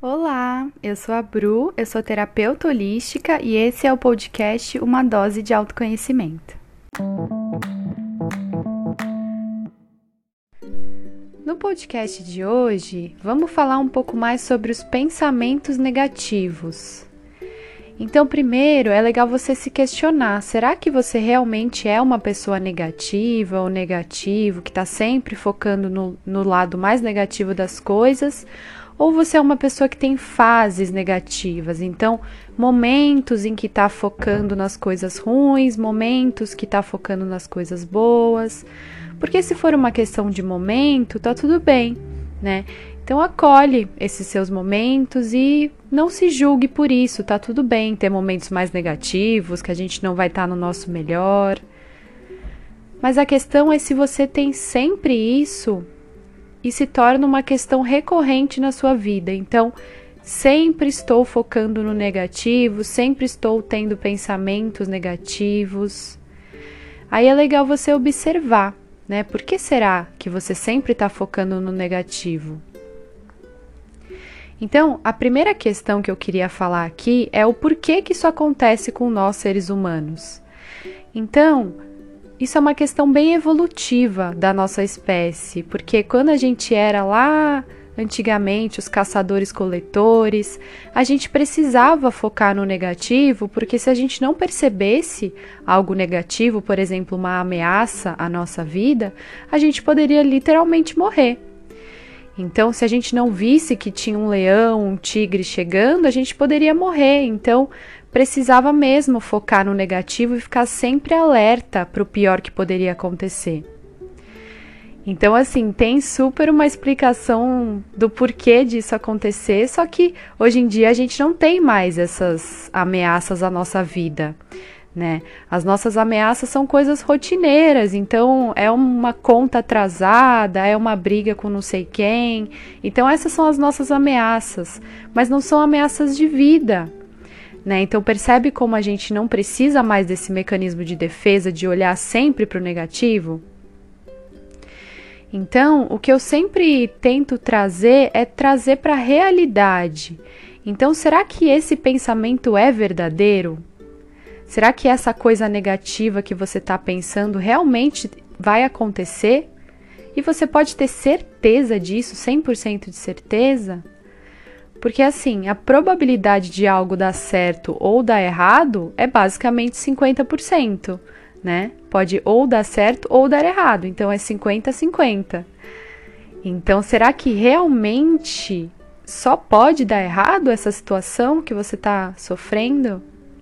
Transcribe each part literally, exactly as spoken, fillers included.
Olá, eu sou a Bru, eu sou terapeuta holística e esse é o podcast Uma Dose de Autoconhecimento. No podcast de hoje, vamos falar um pouco mais sobre os pensamentos negativos. Então, primeiro, é legal você se questionar, será que você realmente é uma pessoa negativa ou negativo, que está sempre focando no, no lado mais negativo das coisas? Ou você é uma pessoa que tem fases negativas, então momentos em que está focando nas coisas ruins, momentos que está focando nas coisas boas, porque se for uma questão de momento, tá tudo bem, né? Então acolhe esses seus momentos e não se julgue por isso, tá tudo bem ter momentos mais negativos, que a gente não vai estar no nosso melhor. Mas a questão é se você tem sempre isso e se torna uma questão recorrente na sua vida. Então, sempre estou focando no negativo, sempre estou tendo pensamentos negativos. Aí é legal você observar, né? Por que será que você sempre está focando no negativo? Então, a primeira questão que eu queria falar aqui é o porquê que isso acontece com nós seres humanos. Então, isso é uma questão bem evolutiva da nossa espécie, porque quando a gente era lá, antigamente, os caçadores-coletores, a gente precisava focar no negativo, porque se a gente não percebesse algo negativo, por exemplo, uma ameaça à nossa vida, a gente poderia literalmente morrer. Então, se a gente não visse que tinha um leão, um tigre chegando, a gente poderia morrer. Então, precisava mesmo focar no negativo e ficar sempre alerta para o pior que poderia acontecer. Então, assim, tem super uma explicação do porquê disso acontecer, só que hoje em dia a gente não tem mais essas ameaças à nossa vida, né? As nossas ameaças são coisas rotineiras, então é uma conta atrasada, é uma briga com não sei quem. Então essas são as nossas ameaças, mas não são ameaças de vida, né? Então percebe como a gente não precisa mais desse mecanismo de defesa, de olhar sempre para o negativo? Então, o que eu sempre tento trazer é trazer para a realidade. Então, será que esse pensamento é verdadeiro? Será que essa coisa negativa que você está pensando realmente vai acontecer? E você pode ter certeza disso, cem por cento de certeza? Porque assim, a probabilidade de algo dar certo ou dar errado é basicamente cinquenta por cento, né? Pode ou dar certo ou dar errado, então é cinquenta a cinquenta. Então, será que realmente só pode dar errado essa situação que você está sofrendo?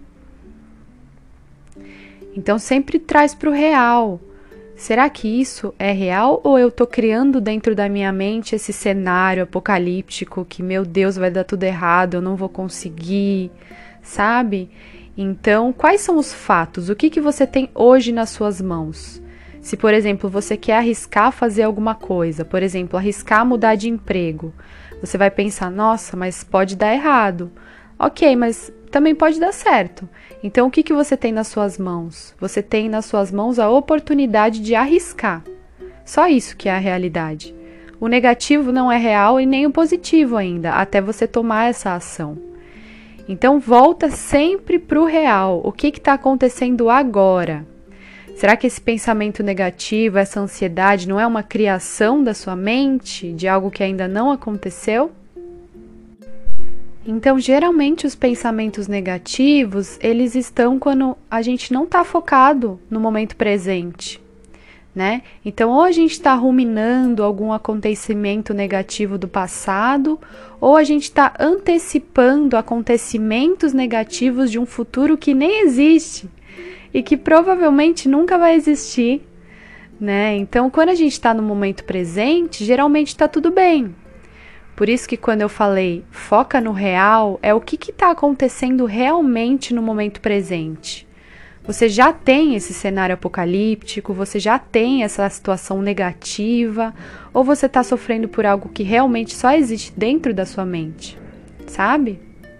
Então, sempre traz para o real. Será que isso é real ou eu estou criando dentro da minha mente esse cenário apocalíptico que, meu Deus, vai dar tudo errado, eu não vou conseguir, sabe? Então, quais são os fatos? O que, que você tem hoje nas suas mãos? Se, por exemplo, você quer arriscar fazer alguma coisa, por exemplo, arriscar mudar de emprego, você vai pensar, nossa, mas pode dar errado. Ok, mas também pode dar certo. Então, o que, que você tem nas suas mãos? Você tem nas suas mãos a oportunidade de arriscar. Só isso que é a realidade. O negativo não é real e nem o positivo ainda, até você tomar essa ação. Então, volta sempre para o real. O que está acontecendo agora? Será que esse pensamento negativo, essa ansiedade, não é uma criação da sua mente, de algo que ainda não aconteceu? Então, geralmente, os pensamentos negativos, eles estão quando a gente não está focado no momento presente, né? Então, ou a gente está ruminando algum acontecimento negativo do passado, ou a gente está antecipando acontecimentos negativos de um futuro que nem existe e que provavelmente nunca vai existir, né? Então, quando a gente está no momento presente, geralmente está tudo bem. Por isso que quando eu falei foca no real, é o que está acontecendo realmente no momento presente. Você já tem esse cenário apocalíptico, você já tem essa situação negativa, ou você está sofrendo por algo que realmente só existe dentro da sua mente, sabe?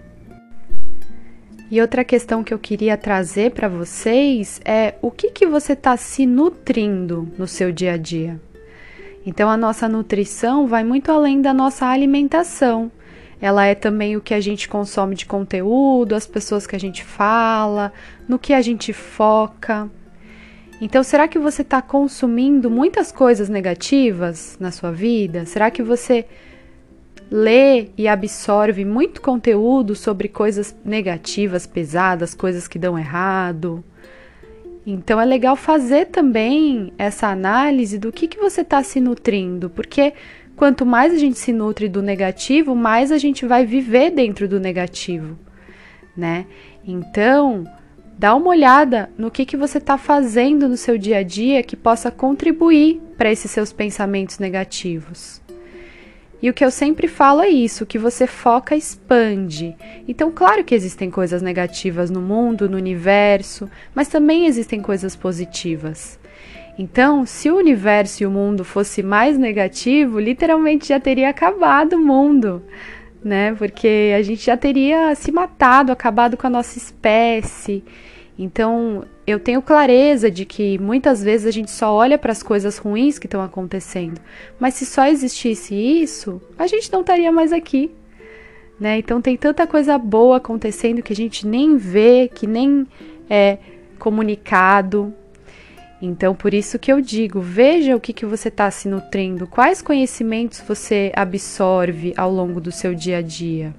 E outra questão que eu queria trazer para vocês é o que, que você está se nutrindo no seu dia a dia. Então, a nossa nutrição vai muito além da nossa alimentação. ela é também o que a gente consome de conteúdo, as pessoas que a gente fala, no que a gente foca. Então, será que você está consumindo muitas coisas negativas na sua vida? Será que você lê e absorve muito conteúdo sobre coisas negativas, pesadas, coisas que dão errado? Então é legal fazer também essa análise do que, que você está se nutrindo, porque quanto mais a gente se nutre do negativo, mais a gente vai viver dentro do negativo, né? Então, dá uma olhada no que, que você está fazendo no seu dia a dia que possa contribuir para esses seus pensamentos negativos. E o que eu sempre falo é isso, que você foca, expande. Então, claro que existem coisas negativas no mundo, no universo, mas também existem coisas positivas. Então, se o universo e o mundo fosse mais negativo, literalmente já teria acabado o mundo, né? Porque a gente já teria se matado, acabado com a nossa espécie. Então, eu tenho clareza de que muitas vezes a gente só olha para as coisas ruins que estão acontecendo, mas se só existisse isso, a gente não estaria mais aqui, né? Então tem tanta coisa boa acontecendo que a gente nem vê, que nem é comunicado. Então, por isso que eu digo, veja o que, que você está se nutrindo, quais conhecimentos você absorve ao longo do seu dia a dia.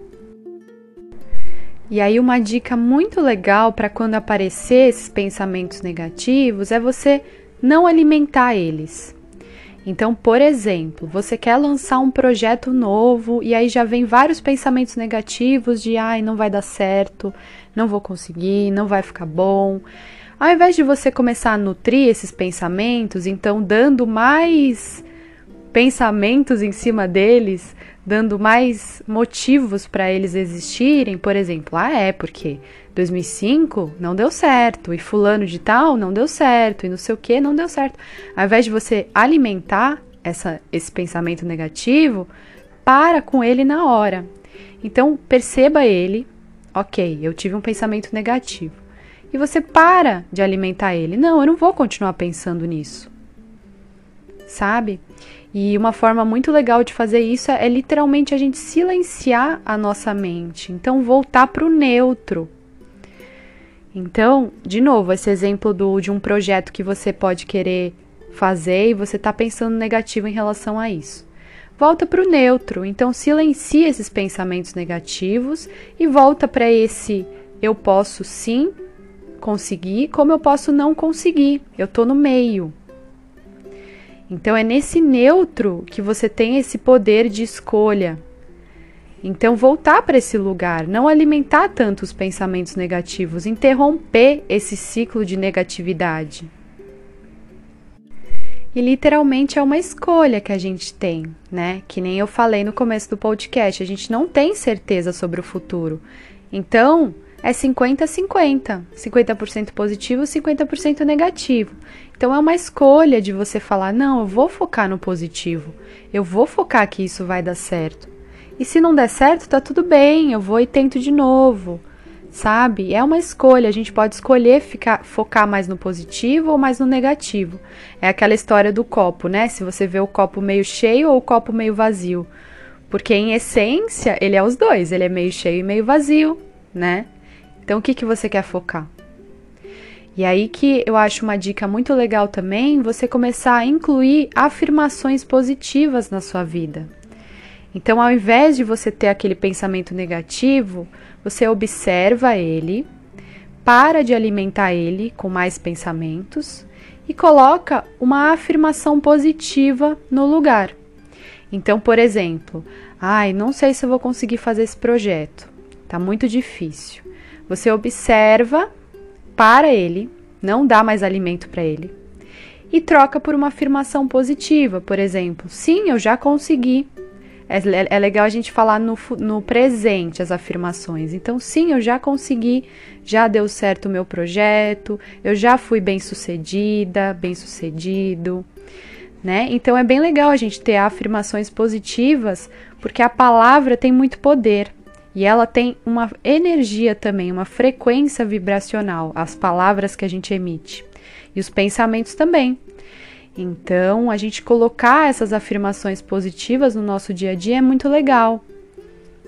E aí uma dica muito legal para quando aparecer esses pensamentos negativos é você não alimentar eles. Então, por exemplo, você quer lançar um projeto novo e aí já vem vários pensamentos negativos de ai, não vai dar certo, não vou conseguir, não vai ficar bom. Ao invés de você começar a nutrir esses pensamentos, então dando mais pensamentos em cima deles, dando mais motivos para eles existirem, por exemplo, ah é, porque dois mil e cinco não deu certo, e fulano de tal não deu certo, e não sei o que não deu certo. Ao invés de você alimentar essa, esse pensamento negativo, para com ele na hora. Então, perceba ele, ok, eu tive um pensamento negativo, e você para de alimentar ele. Não, eu não vou continuar pensando nisso, sabe? E uma forma muito legal de fazer isso é, é literalmente a gente silenciar a nossa mente. Então, voltar para o neutro. Então, de novo, esse exemplo do, de um projeto que você pode querer fazer e você está pensando negativo em relação a isso. Volta para o neutro. Então, silencia esses pensamentos negativos e volta para esse eu posso sim conseguir, como eu posso não conseguir. Eu estou no meio. Então, é nesse neutro que você tem esse poder de escolha. Então, voltar para esse lugar, não alimentar tanto os pensamentos negativos, interromper esse ciclo de negatividade. E literalmente é uma escolha que a gente tem, né? Que nem eu falei no começo do podcast, a gente não tem certeza sobre o futuro. Então, é cinquenta a cinquenta, cinquenta por cento positivo, cinquenta por cento negativo. Então é uma escolha de você falar, não, eu vou focar no positivo, eu vou focar que isso vai dar certo. E se não der certo, tá tudo bem, eu vou e tento de novo, sabe? É uma escolha, a gente pode escolher ficar, focar mais no positivo ou mais no negativo. É aquela história do copo, né? Se você vê o copo meio cheio ou o copo meio vazio. Porque em essência, ele é os dois, ele é meio cheio e meio vazio, né? Então, o que, que você quer focar? E aí que eu acho uma dica muito legal também, você começar a incluir afirmações positivas na sua vida. Então, ao invés de você ter aquele pensamento negativo, você observa ele, para de alimentar ele com mais pensamentos e coloca uma afirmação positiva no lugar. Então, por exemplo, ai, não sei se eu vou conseguir fazer esse projeto, tá muito difícil. Você observa, para ele, não dá mais alimento para ele, e troca por uma afirmação positiva, por exemplo, sim, eu já consegui. É, é legal a gente falar no, no presente as afirmações. Então, sim, eu já consegui, já deu certo o meu projeto, eu já fui bem-sucedida, bem-sucedido, né? Então, é bem legal a gente ter afirmações positivas, porque a palavra tem muito poder. E ela tem uma energia também, uma frequência vibracional, as palavras que a gente emite. E os pensamentos também. Então, a gente colocar essas afirmações positivas no nosso dia a dia é muito legal.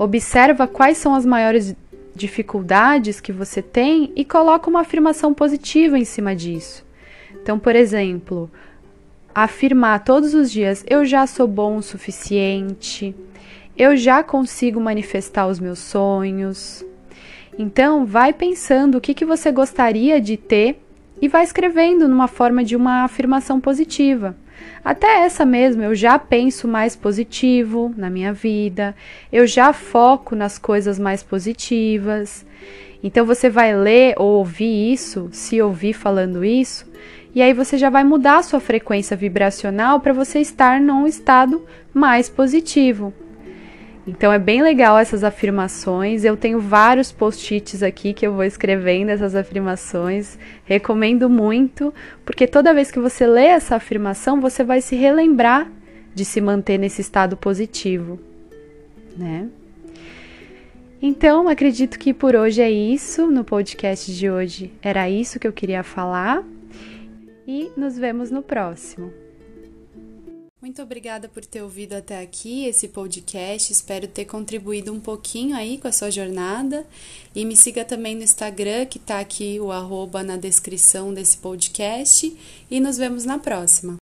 Observa quais são as maiores dificuldades que você tem e coloca uma afirmação positiva em cima disso. Então, por exemplo, afirmar todos os dias: eu já sou bom o suficiente, eu já consigo manifestar os meus sonhos. Então, vai pensando o que, que você gostaria de ter e vai escrevendo numa forma de uma afirmação positiva. Até essa mesmo: eu já penso mais positivo na minha vida, eu já foco nas coisas mais positivas. Então você vai ler ou ouvir isso, se ouvir falando isso, e aí você já vai mudar a sua frequência vibracional para você estar num estado mais positivo. Então é bem legal essas afirmações. Eu tenho vários post-its aqui que eu vou escrevendo essas afirmações. Recomendo muito, porque toda vez que você lê essa afirmação, você vai se relembrar de se manter nesse estado positivo, né? Então, acredito que por hoje é isso. No podcast de hoje era isso que eu queria falar. E nos vemos no próximo. Muito obrigada por ter ouvido até aqui esse podcast. Espero ter contribuído um pouquinho aí com a sua jornada. E me siga também no Instagram, que tá aqui o arroba na descrição desse podcast. E nos vemos na próxima.